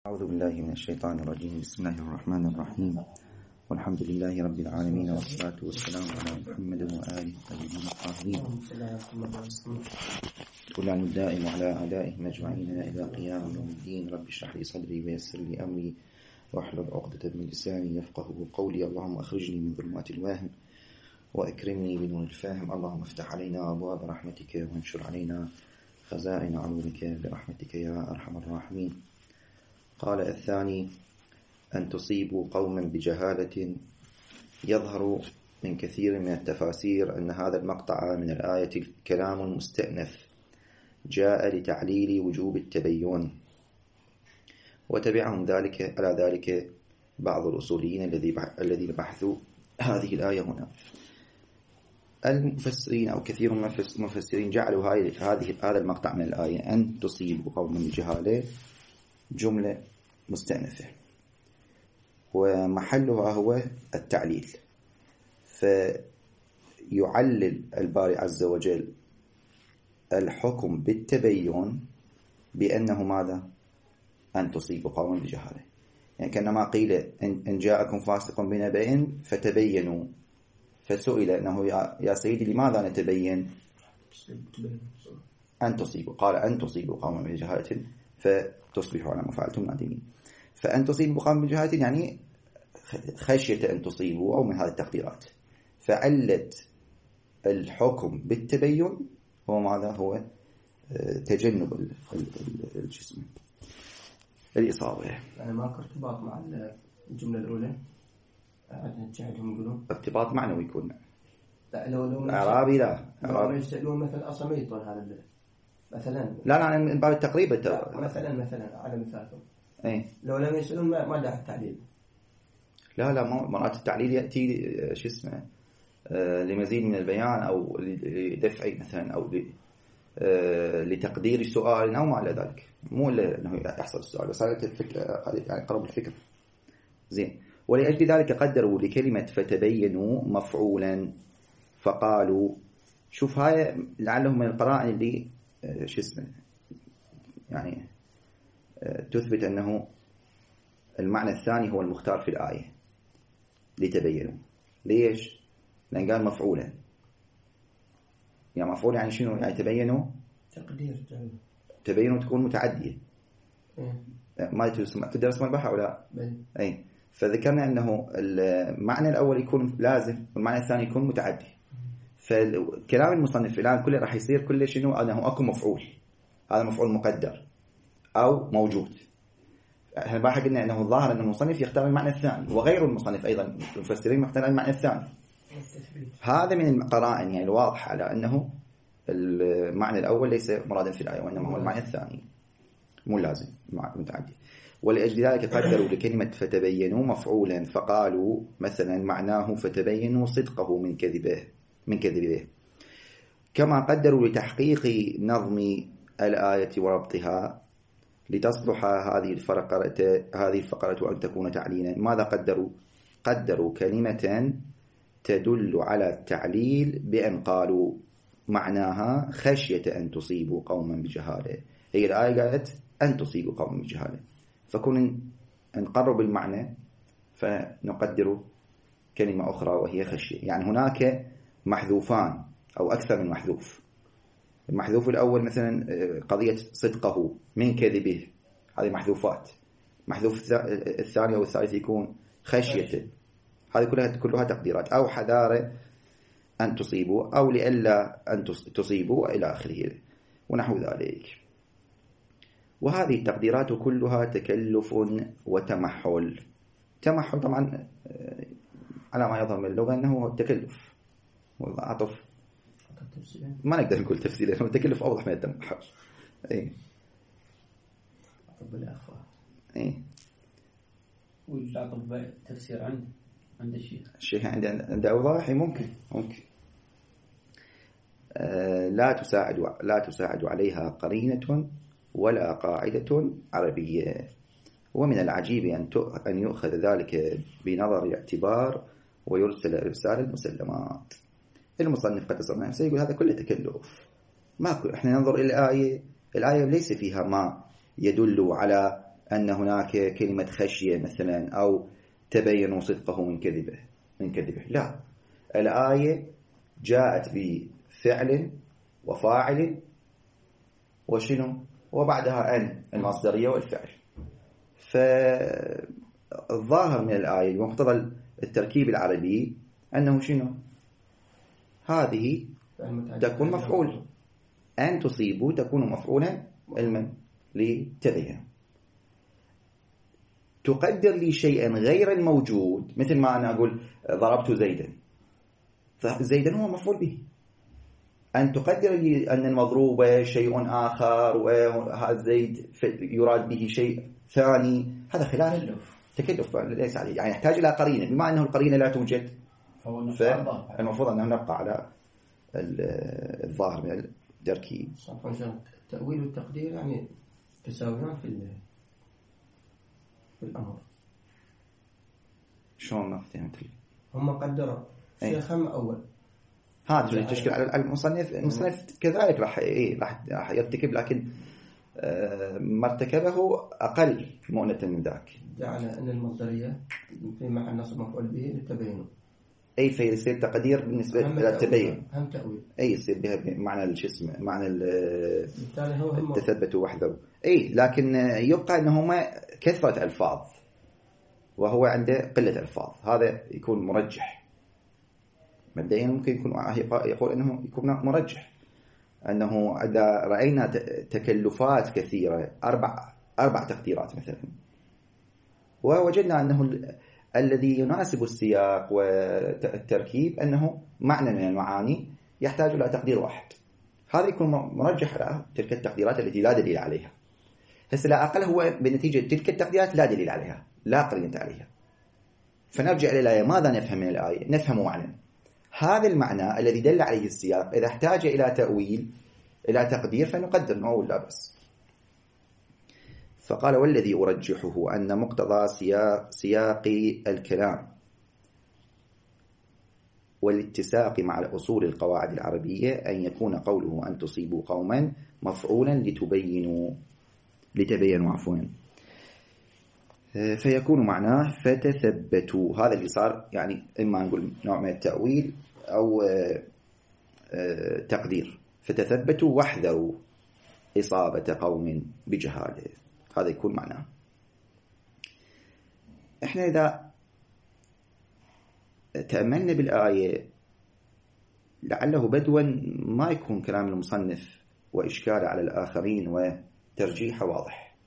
أعوذ بالله من الشيطان الرجيم. بسم الله الرحمن الرحيم، والحمد لله رب العالمين، والصلاة والسلام على محمد وآله الطيبين الطاهرين، واللعن الدائم على أعدائهم أجمعين إلى قيام يوم الدين. رب اشرح لي صدري ويسر لي أمري واحلل عقدة من لساني يفقهوا قولي. اللهم أخرجني من ظلمات الوهم وأكرمني بنور الفهم. اللهم افتح علينا أبواب رحمتك وانشر علينا خزائن عظمك برحمتك يا أرحم الراحمين. قال الثاني: أن تصيبوا قوما بجهالة. يظهر من كثير من التفاسير أن هذا المقطع من الآية كلام مستأنف جاء لتعليل وجوب التبين، وتبعهم ذلك على ذلك بعض الأصوليين الذين بحثوا هذه الآية هنا. المفسرين أو كثير من المفسرين جعلوا هذا المقطع من الآية أن تصيبوا قوما بجهالة جملة مستأنفة، ومحلها هو التعليل. فيعلل الباري عز وجل الحكم بالتبين بأنه ماذا؟ أن تصيبوا قوما بجهالة. يعني كأنما قيل إن جاءكم فاسق بنبأ فتبينوا، فسئل أنه يا سيدي لماذا نتبين؟ أن تصيبوا، قال أن تصيبوا قوما بجهالة فتصبحوا على ما فعلتم نادمين. فأن تصيبوا قوما بجهالة يعني خشية أن تصيبوا، أو من هذه التقديرات. فعلت الحكم بالتبين هو ماذا؟ هو تجنب الجسم الإصابة. يعني ماكو ارتباط مع الجملة الأولى. جهدهم يقولون ارتباط معنوي يكون. لا لو أعرابي لا أعرابي يستدلون مثلا أصلا ما يطول هذا مثلا. لا من باب التقريب. مثلا على مثالكم أي لو لم يسألون ما داعي التعليل. لا مرات التعليل يأتي لمزيد من البيان، أو لدفع مثلا، أو لتقدير السؤال أو ما إلى ذلك، مو أنه يحصل السؤال، بس هذا الفكرة يعني قرب الفكرة زين. ولأجل ذلك قدروا لكلمة فتبينوا مفعولا، فقالوا شوف هاي لعلهم من القرائن اللي يعني تثبت أنه المعنى الثاني هو المختار في الآية لتبينوا. ليش؟ لأن قال مفعولا، يعني مفعول يعني شنو؟ يعني تبينوا تقدير تبينوا تكون متعدية. ما تدرس مربحة ولا؟ أي. فذكرنا أنه المعنى الأول يكون لازم والمعنى الثاني يكون متعدي. فالكلام المصنف الآن كله راح يصير كله شنو؟ أنه أكو مفعول، هذا مفعول مقدر أو موجود. احنا بقى قلنا أنه الظاهر أن المصنف يختار المعنى الثاني، وغير المصنف أيضا المفسرين يختار المعنى الثاني. هذا من القرائن يعني الواضحة على أنه المعنى الأول ليس مرادا في الآية، وإنما هو المعنى الثاني مو لازم متعدي. ولأجل ذلك قدروا لكلمة فتبينوا مفعولا، فقالوا مثلا معناه فتبينوا صدقه من كذبه، كما قدروا لتحقيق نظم الآية وربطها لتصلح هذه الفقرة أن تكون تعليلا. ماذا قدروا كلمة تدل على التعليل بأن قالوا معناها خشية أن تصيبوا قوما بجهالة. هي الآية قالت أن تصيبوا قوما بجهالة، فكون نقرب المعنى فنقدر كلمة أخرى وهي خشية. يعني هناك محذوفان أو أكثر من محذوف. المحذوف الأول مثلا قضية صدقه من كذبه، هذه محذوفات. محذوف الثاني أو الثالث يكون خشية، هذه كلها تقديرات. أو حذارة أن تصيبوا، أو لئلا أن تصيبوا إلى آخره ونحو ذلك. وهذه التقديرات كلها تكلف وتمحل. تمحل طبعا على ما يظهر من اللغة أنه هو التكلف والعطف، ما نقدر نقول تفسير لأنه التكلف أوضح من التمحل. إيه إيه والعطف تفسير عند الشيخ عند أوضاح ممكن لا تساعد عليها قرينة ولا قاعدة عربية. ومن العجيب أن يؤخذ ذلك بنظر الاعتبار ويرسل إرسال المسلمات. المصنف قد تصنع سيقول هذا كله تكلف. احنا ننظر إلى الآية ليس فيها ما يدل على أن هناك كلمة خشية مثلا أو تبين صدقه من كذبه. لا، الآية جاءت بفعل وفاعل وشنو وبعدها أن المصدرية والفعل. فالظاهر من الآية بمقتضى التركيب العربي أنه شنو هذه تكون مفعول، أن تصيبوا تكون مفعولا علما لتبين. تقدر لي شيئا غير الموجود، مثل ما أنا أقول ضربت زيدا، فزيدا هو مفعول به. أن تقدر لي أن المضروب شيء آخر وهذا زيد يراد به شيء ثاني، هذا خلاف تكلف ليس عليه، يعني يحتاج إلى قرينة. بما أنه القرينة لا توجد فالمفروض أنه نبقى على الظاهر من التركيب. التأويل والتقدير يعني تساويان في الأمر. شلون ما فهمت؟ هم قدروا شيخ أول هذا تشكل على المصنف كذلك راح يرتكب، لكن ما ارتكبه أقل مؤنة من ذاك. جعل أن المصدرية في محل نصب مفعول به للتبين، أي فيصير تقدير بالنسبة للتبين، هم تأويل، أي يصير بها معنى الجسم، معنى التثبت واحذروا. أي لكن يبقى أنهما كثرة ألفاظ وهو عنده قلة ألفاظ، هذا يكون مرجح. مبدئيا ممكن يكون يقول أنه يكون مرجح، أنه إذا رأينا تكلفات كثيرة، أربع تقديرات مثلا، ووجدنا أنه الذي يناسب السياق والتركيب أنه معنى من المعاني يحتاج إلى تقدير واحد، هذا يكون مرجح على تلك التقديرات التي لا دليل عليها. هسه لا أقل هو بنتيجة تلك التقديرات لا دليل عليها، لا قرينة عليها. فنرجع إلى الآية، ماذا نفهم من الآية؟ نفهم معنى، هذا المعنى الذي دل عليه السياق إذا احتاج إلى تأويل إلى تقدير فنقدر نقول لا بأس. فقال والذي أرجحه أن مقتضى سياق الكلام والاتساق مع الأصول القواعد العربية أن يكون قوله أن تصيبوا قوما مفعولا لتبينوا عفوا، فيكون معناه فتثبتوا. هذا اللي صار، يعني إما نقول نوع من التأويل أو تقدير. فتثبتوا واحذروا إصابة قوم بجهاله، هذا يكون معناه. إحنا إذا تأملنا بالآية لعله بدوا ما يكون كلام المصنف وإشكال على الآخرين وترجيحه واضح.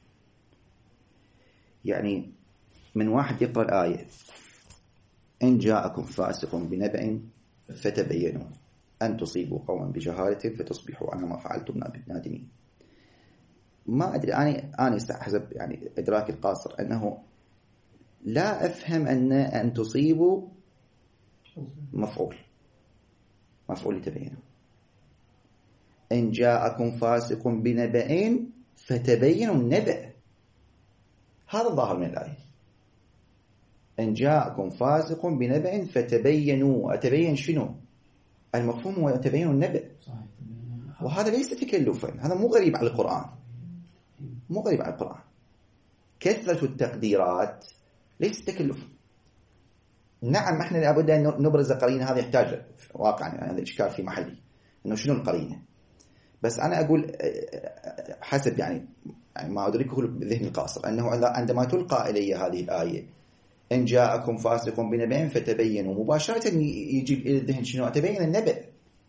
يعني من واحد يقرأ الآية إن جاءكم فاسق بنبأ فتبينوا أن تصيبوا قوما بجهالة فتصبحوا على ما فعلتم نادمين. ما أدري، أنا حسب يعني إدراك القاصر أنه لا أفهم أن تصيبوا مفعول لتبينوا. إن جاءكم فاسق بنبأ فتبينوا النبأ، هذا الظاهر من الآية. إن جاءكم فاسق بنبأ فتبينوا، أتبين شنو؟ المفهوم هو تبين النبأ، وهذا ليس تكلفا، هذا مو غريب على القرآن، مو غريب على القرآن. كثرة التقديرات ليس تكلف. نعم احنا لابد أن نبرز قرينة، هذا يحتاج واقعا، يعني هذا الإشكال في محلي إنه شنو القرينة. بس أنا أقول حسب يعني ما أدركه بذهن القاصر أنه عندما تلقى إلي هذه الآية إن جاءكم فاسق بنبأ فتبينوا، مباشرة يجيب إلى الذهن شنو؟ أتبين النبأ،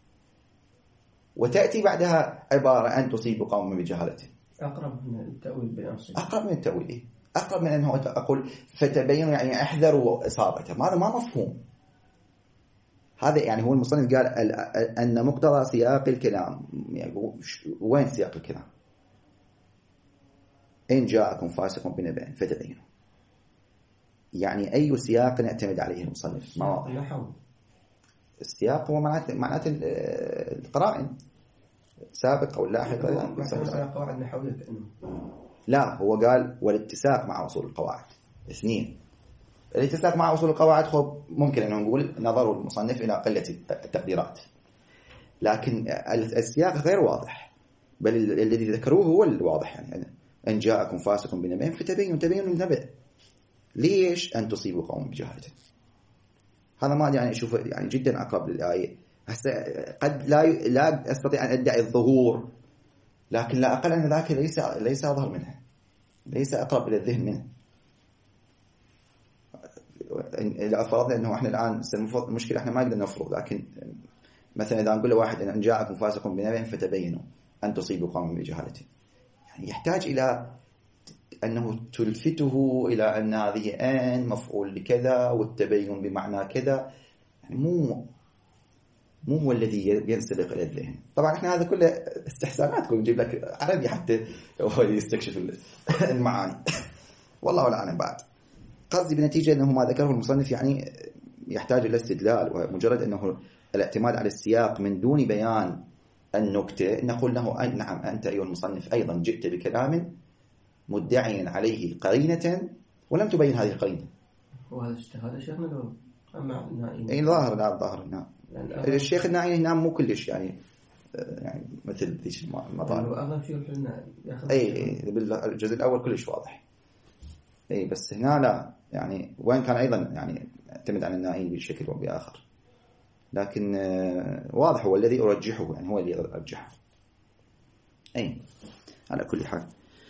وتأتي بعدها عبارة أن تصيبوا قوما بجهالة. أقرب من التأويل بالأصل، أقرب من التأويل، أقرب من أنه أقول فتبينوا يعني احذروا إصابته، هذا ما مفهوم. هذا يعني هو المصنف قال أن مقتضى سياق الكلام، يعني وين سياق الكلام؟ إن جاءكم فاسق بنبأ فتبينوا، يعني أي سياق نعتمد عليه المصنف؟ ما واضح. السياق هو معناته القرائن سابق أو لاحق. قواعد نحوية. لا، هو قال والاتساق مع أصول القواعد اثنين. الاتساق مع أصول القواعد خب ممكن أن نقول نظر المصنف إلى قلة التقديرات، لكن السياق غير واضح، بل الذي ذكروه هو الواضح. يعني إن جاءكم فاسق بنبأ فتبينوا النبأ. ليش أن تصيبوا قوم بجهالة؟ هذا ما يعني أشوفه يعني جدا أقرب للآية. قد لا أستطيع أن أدعي الظهور، لكن لا أقل أن ذاك ليس أظهر منها، ليس أقرب إلى الذهن منه. إذا فرضنا أنه إحنا الآن المشكلة إحنا ما نقدر نفرض، لكن مثلا إذا نقول لواحد إن جاءكم فاسق بنبأ فتبينوا أن تصيبوا قوم بجهالة، يعني يحتاج إلى أنه تلفته إلى أن هذه أن مفعول لكذا والتبين بمعنى كذا، يعني مو هو الذي ينسلق إلى الذهن. طبعا إحنا هذا كله استحسانات، كل نجيب لك عربي حتى هو يستكشف المعاني. والله لا أعلم. بعد قصدي بنتيجة أنه ما ذكره المصنف يعني يحتاج إلى استدلال، ومجرد أنه الاعتماد على السياق من دون بيان النكتة نقول له نعم أنت أيها المصنف أيضا جئت بكلام مدعيا عليه قرينة ولم تبين هذه القرينة. وهذا شيخنا لو أما النائي أي ظاهر نعم. الشيخ النائي هنا مو كلش يعني مثل ذيش المطالب. أغلب شيء النائي. أي بالجزء الأول كلش واضح. أي بس هنا لا، يعني وين كان أيضا يعني اعتمد على النائي بشكل أو بآخر، لكن واضح هو الذي أرجحه، يعني هو الذي أرجحه. أي على كل حال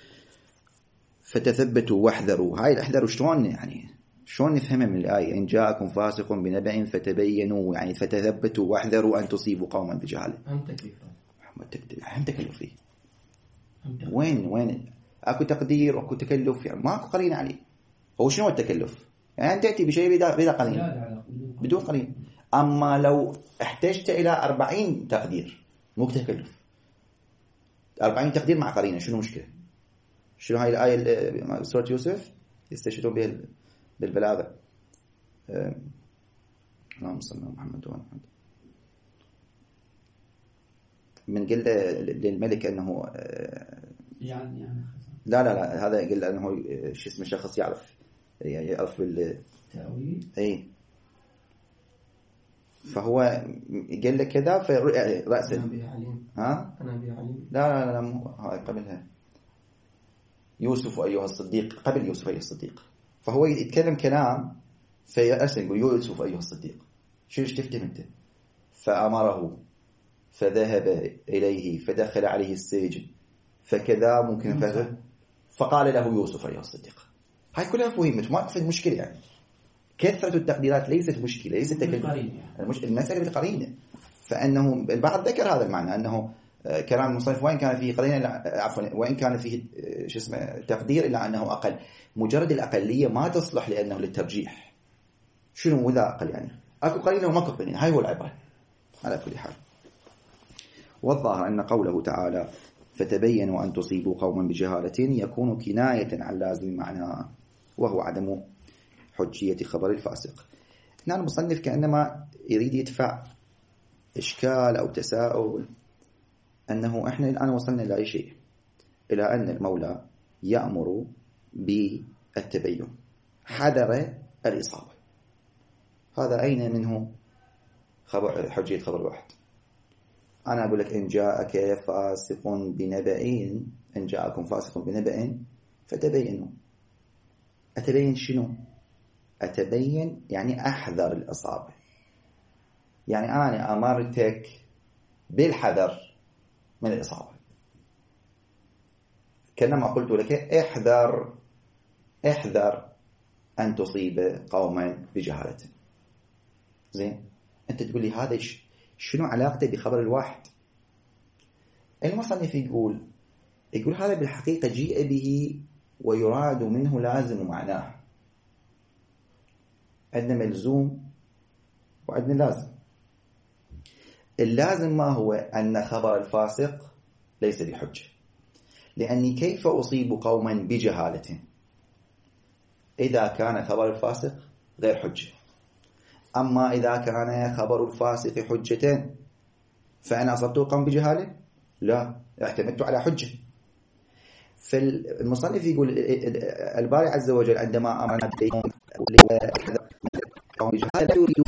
فتثبتوا واحذروا. هاي الاحذروا شلون نفهمها من الآية؟ إن جاءكم فاسق بنبأ فتبينوا، يعني فتثبتوا واحذروا أن تصيبوا قوما بجهالة. هم تكلف فيه. وين أكو تقدير وأكو تكلف، يعني ماكو قرين عليه. هو شنو التكلف؟ يعني أنت تأتي بشيء بلا قرين، بدون قرين. أما لو احتجت إلى 40 تقدير مو تكلف. 40 تقدير مع قرينة شنو مشكلة؟ شنو هاي الآية سورة يوسف يستشهدون بها بالبلاغة. اللهم صل على محمد وعلى محمد. من قل للملك أنه يعني لا هذا قل أنه شو اسمه شخص يعرف بالتأويل. أي فهو قال لك كذا في رأسه. أنا بي عليم. لا مو هاي قبلها. يوسف أيها الصديق، قبل يوسف أيها الصديق. فهو يتكلم كلام في أرسل يقول يوسف أيها الصديق. شو تفتهم أنت؟ فأمره فذهب إليه فدخل عليه السجن فكذا ممكن فقال له يوسف أيها الصديق. هاي كلها فهمت، ما في مشكلة يعني. كثرة التقديرات ليست مشكلة، ليست تكلف. المسألة بالقرينة. فأنه البعض ذكر هذا المعنى أنه كلام المصنف وين كان فيه قرينة عفوا وين كان فيه تقدير إلا أنه أقل. مجرد الأقلية ما تصلح لأنه للترجيح. شنو إذا أقل يعني؟ أكو قرينة وما قرينة، هاي هو العبرة على كل حال. والظاهر أن قوله تعالى فتبينوا أن تصيبوا قوما بجهالة يكون كناية عن لازم معناه وهو عدم حجية خبر الفاسق. هنا المصنف كأنما يريد يدفع إشكال أو تساؤل أنه إحنا الآن وصلنا إلى أي شيء، إلى أن المولى يأمر بالتبين حذر الإصابة. هذا أين منه حجية خبر واحد؟ أنا أقول لك إن جاءك فاسق بنبأ، إن جاءكم فاسق بنبأ فتبينوا. أتبين شنو؟ أتبين يعني أحذر الإصابة، يعني أنا أمرتك بالحذر من الإصابة، كأنما قلت لك احذر أن تصيب قوما بجهالة. زين، أنت تقول لي هذا شنو علاقته بخبر الواحد؟ المصنف يقول هذا بالحقيقة جيء به ويراد منه لازم معناه. عندنا ملزوم وعندنا لازم. اللازم ما هو؟ أن خبر الفاسق ليس بحجة، لأني كيف أصيب قوما بجهالة إذا كان خبر الفاسق غير حجة؟ أما إذا كان خبر الفاسق حجة فأنا أصبت قوم بجهالة؟ لا، اعتمدت على حجة. فالمصنف يقول الباري عز وجل عندما أمرنا قوم بجهالة يريد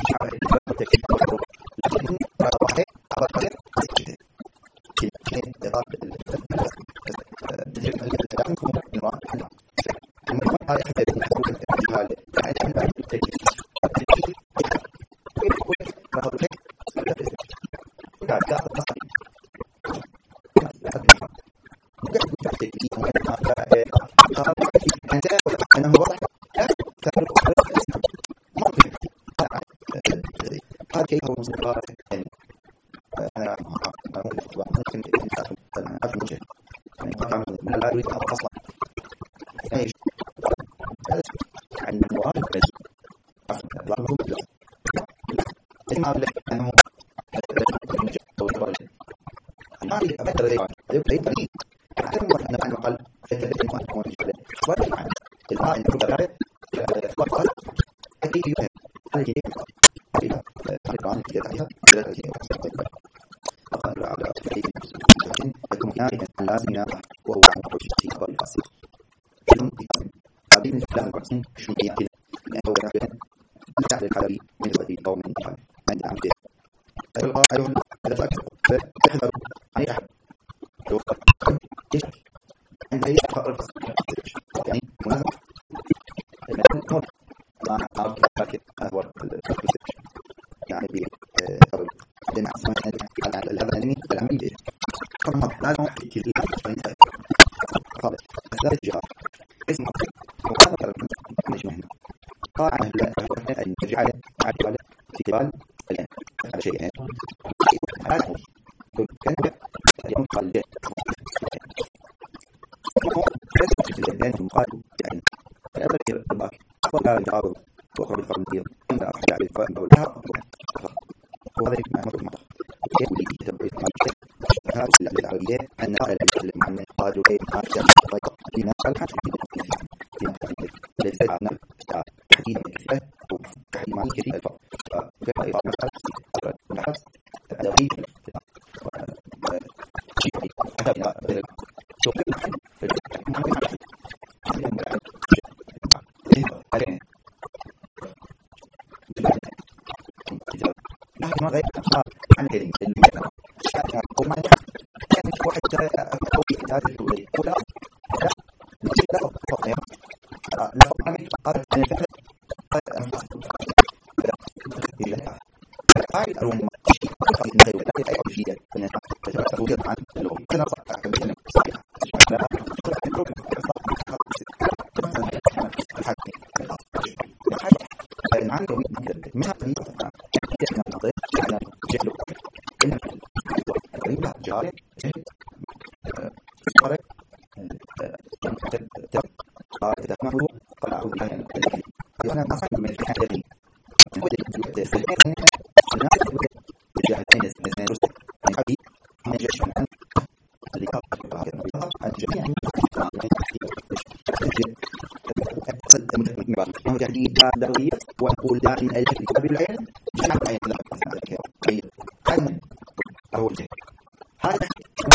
وأقول دائما الكتاب العلم جمع عين لا طيب هذا هو الجهل هذا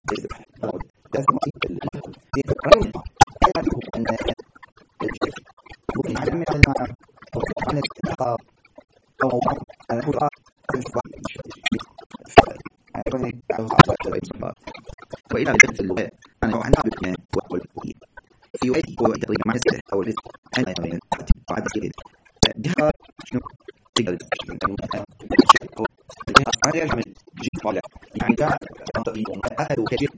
وإلى ذلك اللغة أنا أحنا في وقت هو تقريبا مع السنة أو الرزق أنا يومين بعد كده جهة شنو تقدر هذا يعمل جيد طالع يعني ده تقريبا هذا وكثير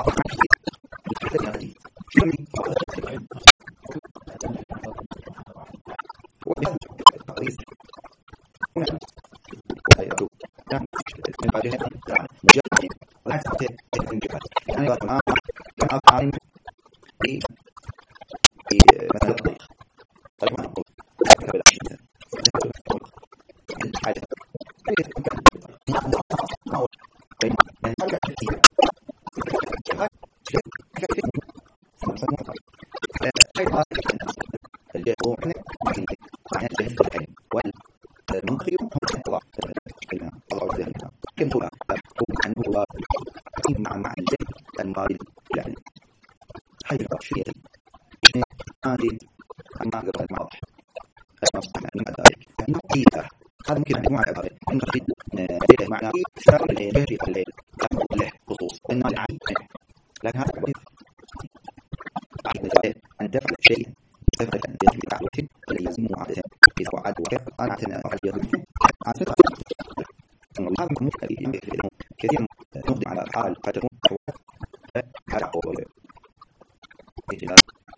هذا ممكن أن يكون معنى شرط الجهري الليل له خصوص إنه العين لكن هذا أن تفعل شيء تفعل أن تفعل معدوة الذي يلزم معادلة إذا وعد وكيف أنا أعتنى على اليد عاصفة الله ممكن كثير نقدم على حال قد تكون على قول إذا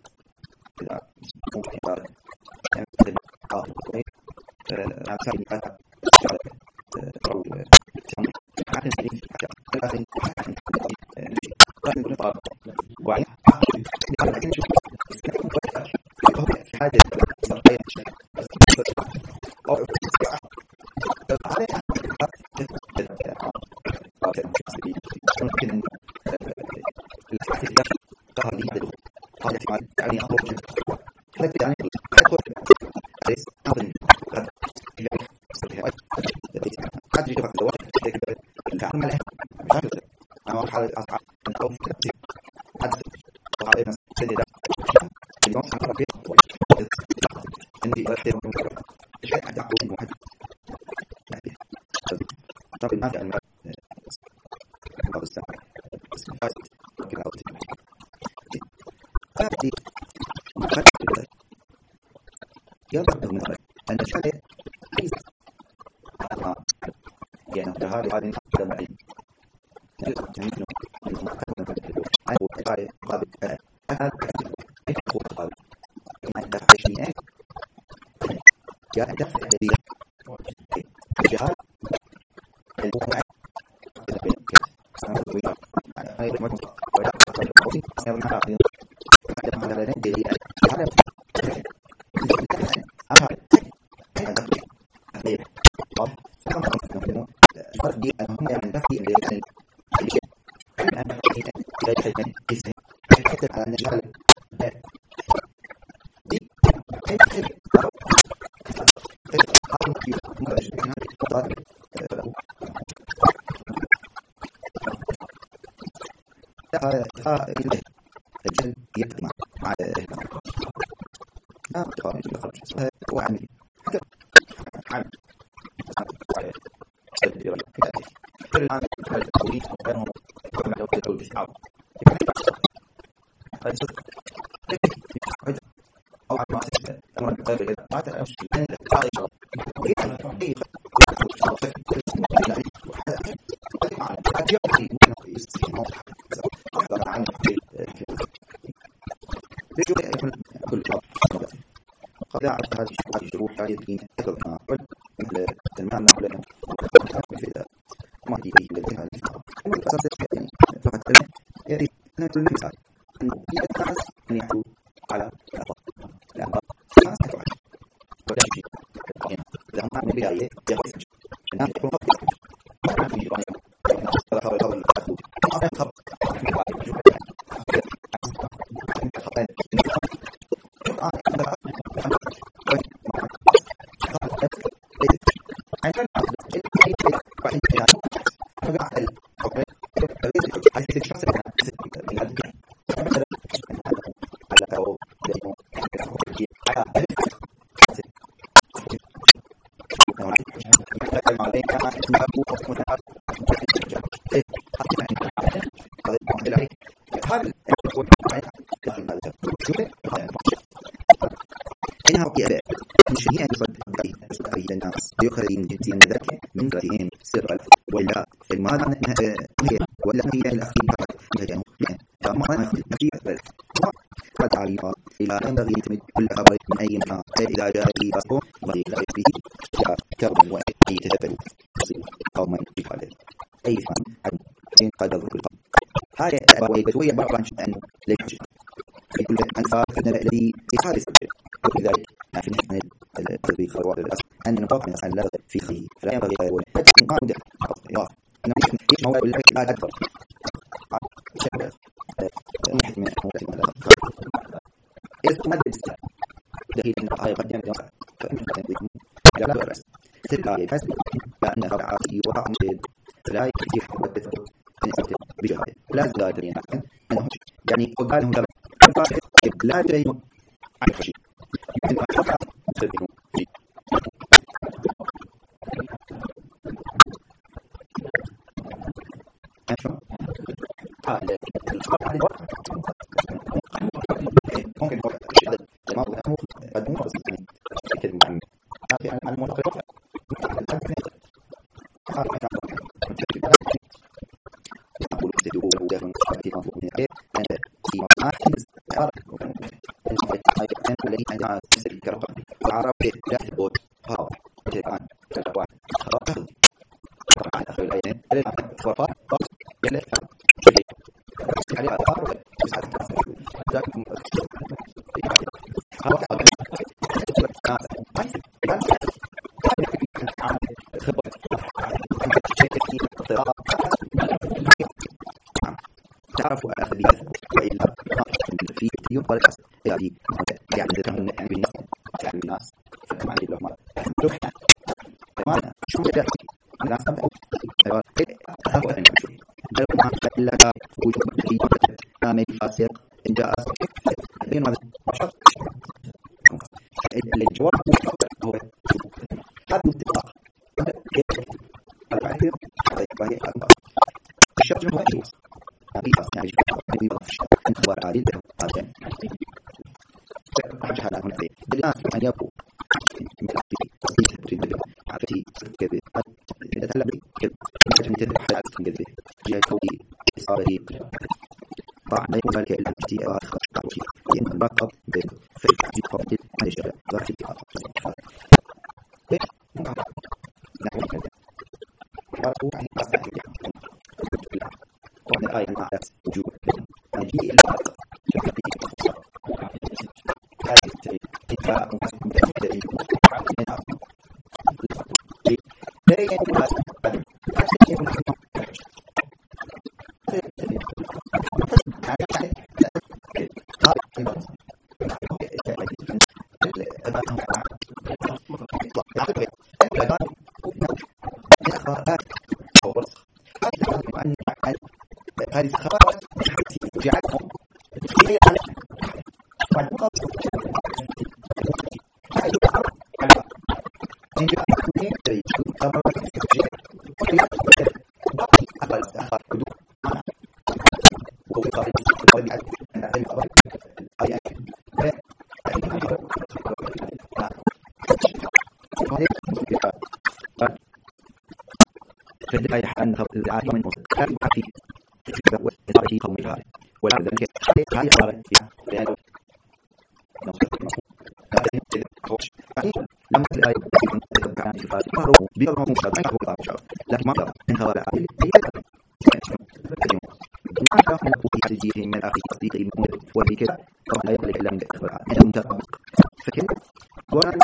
ممكن هذا مثل قال أنا سألني أنا أو عن سليم لكن لكن طاب وعي لكن شوف في حاجة صحية أو ممكن الاستخدام هذه هذا يعني أخرج حتى يعني أليس أظن قد يجب الوقت التعامل معه أنا حالة أصعب من أوف كتير حدث وهذا سيدي اليوم أنا رأيت عندي أكثر من شيء حتى أقول واحد طبعا ما في أن بعض الساعة كذا أو تي هذه مخالفة يظهر من أن الشيء ليس يعني هذا العلم يمكن أن قابل هذا يكون قابل كما أنت عايشين يا دفع الذي جهاد الوضع الجل يقدم على لا تقارن بالخرج هو عملي عمل كل العمل التقويت كانوا كما لو تقول بالشعب أو على معسكة أمر القابل إذا أعطى أمشي أن التعيش قد أعرف هذه الشروط هذه تكون مثل المعنى ولا مثل ما هي التي هذه فقط يعني أنا أقول مثال أنه الناس من يعود على الأرض الناس تفعل ولا شيء إذا هم من البداية يقول الناس يكون يخرج من جنسية ذلك من ذاتهم سر ولا المعنى هي ولا هي الأخير لأنه فما نفي ذلك فتعريف إلى أن ينبغي يتمد كل خبر من أي مكان إذا جاء به بصره وغير به جاء كرم وأي تتبع أو من يفعل أي فهم عن قدر القلب هذا وهي عبارة عن أنه ليس يقول لك أن فاقدنا الذي يخالف وكذلك في نحن التطبيق خروات الأصل أن نطبق على اللغة في خيه فلا ينبغي غير ولا ما ودع الله أنا ليش موضوع لك لا أكبر شبه نحن من حمولة ما إذا ما تدرس دليل أن الآية قد يمت ينفع فإن تنبيكم لا بأس سر آية فاسد لأن خبع عاقي وقع مجد فلا يكفي حمولة أن يأتي بجهاده لا زال أنه يعني وقالهم لا تريد عن الخشي يمكن أن تفعل تفعل فيه ممكن قد تعرف أخذ وإلا في يقبل يعني ذكرهم بالناس يعني الناس فكما عندي لهم ما شو ده الناس أيوة إلا وجود ما فاسق إن جاء بين هذا الجواب هو هذا الاتفاق الشرط هو انخبار عادل هذا حاجة هنا في الناس أن يبقوا عفتي كذا يتعلم كذا يتعلم كذا جاء كودي إصابة طبعا لا يكون ذلك إلا اجتياء خاطئ لأن الباقب في التقابل عن الشرع ضغط الاتفاق طبعا الآية مع وجوب مجيء الحق هذه الخبر جعلهم فالدعاية عن العالم من كان في قوم الغالب ولعل ذلك هذه أمارة لأنه لما الآية تتبع عن صفات مهروم بيضهم مشابه وقضاء مشابه لكن ما من خبر عادل ما كان في حديثهم من آخر تصديق المؤمن والذكر طبعا لا يقبل إلا من خبر عادل متطابق فكر وأنا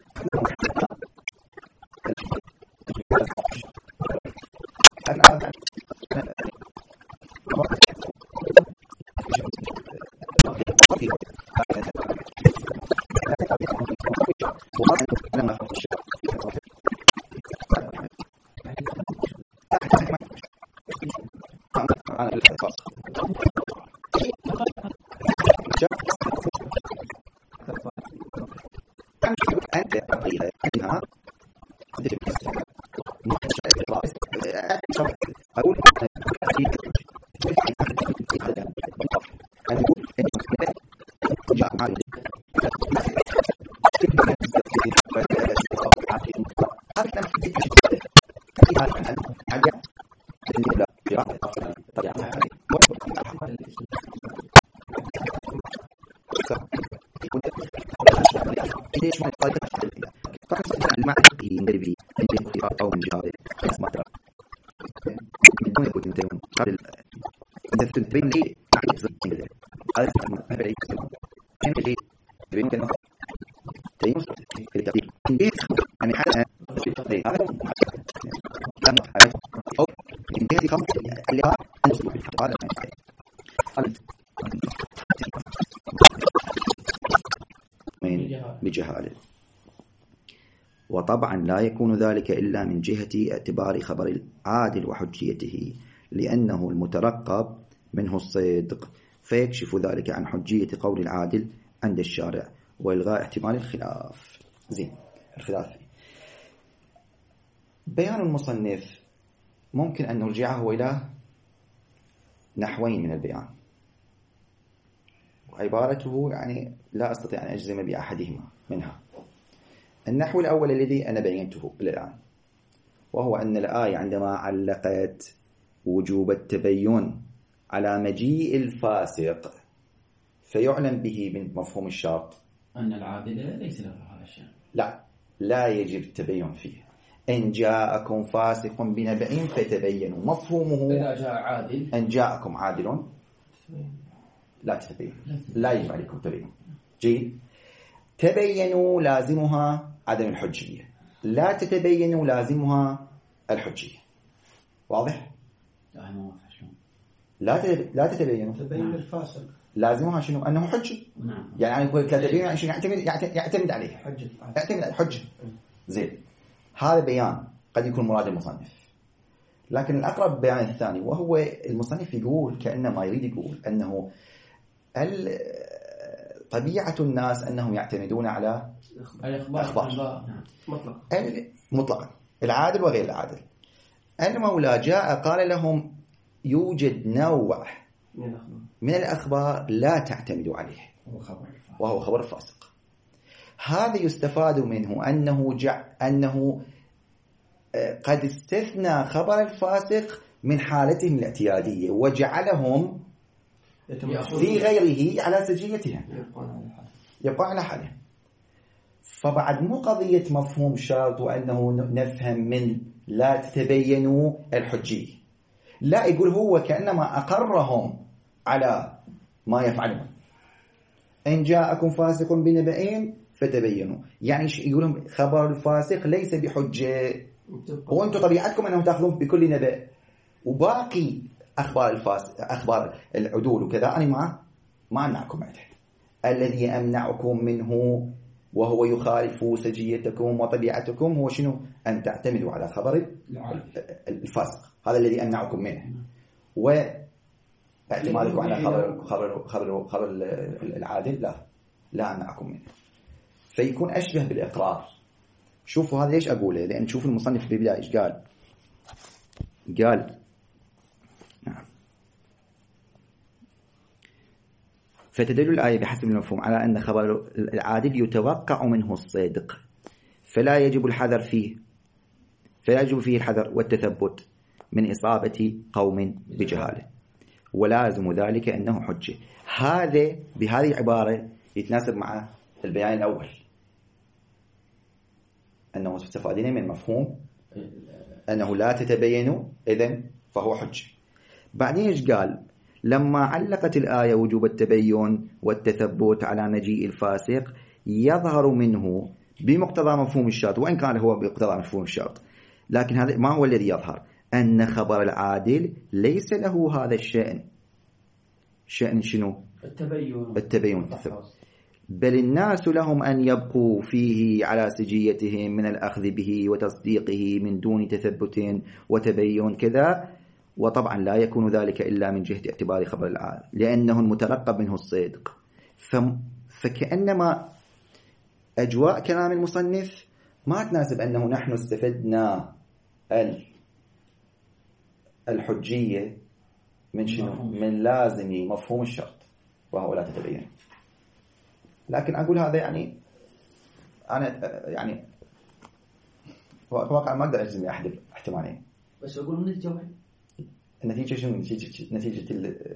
بجهاله. وطبعا لا يكون ذلك إلا من جهة اعتبار خبر العادل وحجيته، لأنه المترقب منه الصدق، فيكشف ذلك عن حجية قول العادل عند الشارع وإلغاء احتمال الخلاف. زين، الخلاف بيان المصنف ممكن أن نرجعه إلى نحوين من البيان، وعبارته يعني لا أستطيع أن أجزم بأحدهما منها. النحو الأول الذي أنا بينته الآن، وهو أن الآية عندما علقت وجوب التبين على مجيء الفاسق فيعلم به من مفهوم الشرط أن العادل ليس له هذا الشيء. لا يجب التبين فيه. إن جاءكم فاسق بنبأ فتبينوا، مفهومه إذا جاء عادل، إن جاءكم عادل لا تتبين، لا يجب عليكم تبين. جيد. تبينوا لازمها عدم الحجية، لا تتبينوا لازمها الحجية. واضح؟ لا تتبينوا تبين الفاسق لازمها شنو؟ أنه حجي. يعني يقول لا تبين يعني شنو؟ يعتمد عليه، يعتمد على الحجة. زين، هذا بيان قد يكون مراد المصنف، لكن الأقرب بيان الثاني، وهو المصنف يقول كأنما يريد يقول أنه طبيعة الناس أنهم يعتمدون على الأخبار مطلقا، العادل وغير العادل. المولى جاء قال لهم يوجد نوع من الأخبار لا تعتمدوا عليه، وهو خبر الفاسق. هذا يستفاد منه أنه قد استثنى خبر الفاسق من حالتهم الاعتيادية وجعلهم في غيره على سجيتهم، يبقى على حاله. فبعد مو قضية مفهوم شرط وأنه نفهم من لا تتبينوا الحجية، لا، يقول هو كأنما أقرهم على ما يفعلون. إن جاءكم فاسق بنبأ فتبينوا، يعني يقولون خبر الفاسق ليس بحجة، وأنتم طبيعتكم أنهم تأخذون بكل نبأ، وباقي أخبار الفاسق أخبار العدول وكذا أنا ما أمنعكم منه. الذي أمنعكم منه وهو يخالف سجيتكم وطبيعتكم هو شنو؟ أن تعتمدوا على خبر الفاسق، هذا الذي أمنعكم منه. واعتمادكم على خبر العادل لا أمنعكم منه. فيكون أشبه بالإقرار. شوفوا هذا ليش أقوله، لأن شوفوا المصنف في البداية إيش قال نعم. فتدل الآية بحسب المفهوم على أن خبر العادل يتوقع منه الصدق، فلا يجب فيه الحذر والتثبت من إصابة قوم بجهالة، ولازم ذلك أنه حجة. هذا بهذه العبارة يتناسب مع البيان الأول، أنه استفادنا من مفهوم أنه لا تتبينوا إذن فهو حجة. بعدين إيش قال؟ لما علقت الآية وجوب التبين والتثبت على مجيء الفاسق يظهر منه بمقتضى مفهوم الشرط، وإن كان هو بمقتضى مفهوم الشرط، لكن هذا ما هو الذي يظهر؟ أن خبر العادل ليس له هذا الشأن. شأن شنو؟ التبين بل الناس لهم أن يبقوا فيه على سجيتهم من الأخذ به وتصديقه من دون تثبت وتبين كذا. وطبعا لا يكون ذلك إلا من جهة اعتبار خبر العادل، لأنه المترقب منه الصدق. فكأنما أجواء كلام المصنف ما تناسب أنه نحن استفدنا الحجية من شنو؟ من لازم مفهوم الشرط وهو لا تتبين. لكن أقول هذا يعني أنا يعني واقع ما أقدر أجزم أحد احتمالين، بس أقول النتيجة شنو؟ نتيجة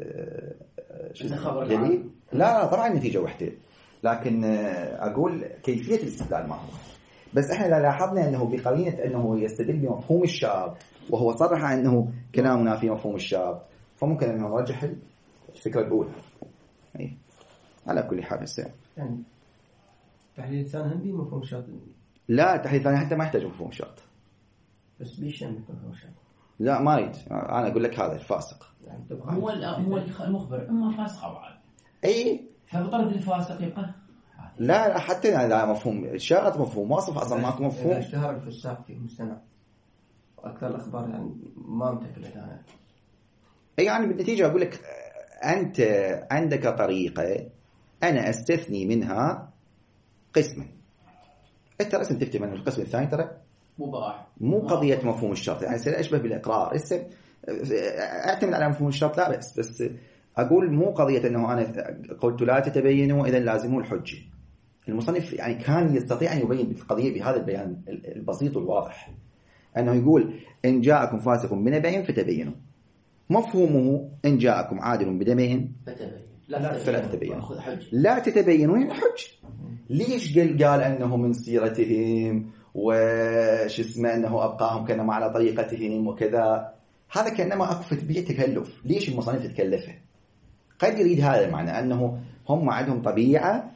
الدليل؟ لا طبعا النتيجة واحدة، لكن أقول كيفية الاستدلال ما هو. بس إحنا لاحظنا أنه بقرينة أنه يستدل بمفهوم الشرط وهو صرح أنه كلامنا في مفهوم الشرط، فممكن أنه نرجح الفكرة الأولى. على كل حال السلام. يعني تحليل الثاني هم بمفهوم الشرط؟ لا، تحليل الثاني حتى ما يحتاج مفهوم الشرط، بس بيشمل مفهوم الشرط. لا ما يريد. أنا أقول لك هذا الفاسق يعني هو المخبر إما فاسق أو عادل. أي فبطرد الفاسق يبقى لا حتى لا مفهوم الشرط مفهوم واصف أصلا ماكو مفهوم. اشتهر الفساق في مستمع أكثر الأخبار يعني ما متأكد أنا. يعني بالنتيجة أقول لك أنت عندك طريقة أنا أستثني منها قسم، أنت رأسا تفتي من القسم الثاني ترى مباح، مو قضية مفهوم الشرط. يعني سير أشبه بالإقرار. أعتمد على مفهوم الشرط لا بس أقول مو قضية أنه أنا قلت لا تتبينوا إذا لازموا الحجة. المصنف يعني كان يستطيع أن يبين القضية بهذا البيان البسيط والواضح، أنه يقول إن جاءكم فاسق بنبأ فتبينوا. مفهومه إن جاءكم عادل بنبأ فلا تتبينوا، لا تتبينوا يعني حج. ليش قال أنه من سيرتهم وش اسمه أنه أبقاهم كانما على طريقتهم وكذا؟ هذا كأنما أكو تبيع تكلف. ليش المصنف تكلفه؟ قد يريد هذا المعنى أنه هم عندهم طبيعة،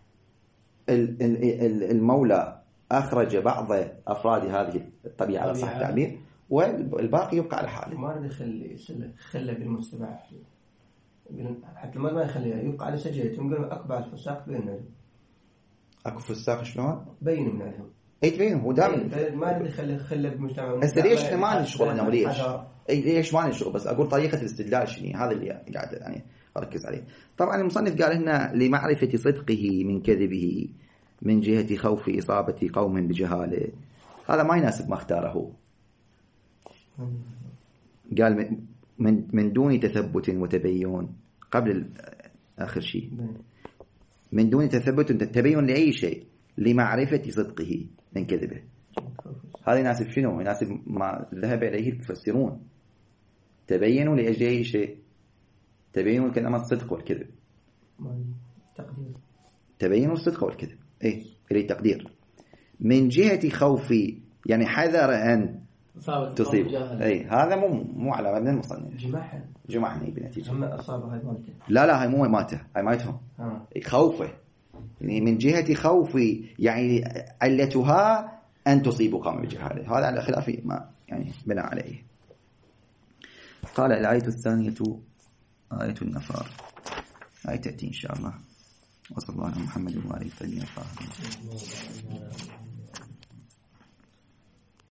المولى أخرج بعض أفراد هذه الطبيعة على صح التعبير والباقي يبقى على حاله. ما رد يخلى بالمستباح حتى ما يخليه يبقى على سجيتهم. قالوا أقبع الفساق بينهم. أكو فساق شلون؟ بينوا منهم. أي تبينهم هو دائما. ما رد يخلى بالمجتمع. بس ليش ما نشغل أنه ليش ما نشغل؟ بس أقول طريقة الاستدلال شنو، هذا اللي قاعد يعني أركز عليه. طبعا المصنف قال هنا لمعرفة صدقه من كذبه من جهة خوف إصابة قوم بجهاله. هذا ما يناسب ما اختاره. قال من دون تثبت وتبين قبل آخر شيء، من دون تثبت وتبين لأي شيء لمعرفة صدقه من كذبه. هذا يناسب شنو؟ يناسب ما ذهب إليه المفسرون. تبينوا لأجل أي شيء، تبينوا كلمة الصدق والكذب، تبينوا الصدق والكذب إيه إليه تقدير. من جهة خوفي يعني حذر أن تصيب. أي هذا مو على من المصنف جمعنا بنتيجة هم أصابوا هاي مالته. لا هاي مو ماته، هاي ماتهم. خوفه يعني من جهة خوفي يعني علتها أن تصيبوا قوم بجهاله. هذا على خلاف ما يعني بنى عليه. قال الآية الثانية آية النفار، آية تأتي إن شاء الله. وصلى الله على محمد وعلى آله وصحبه.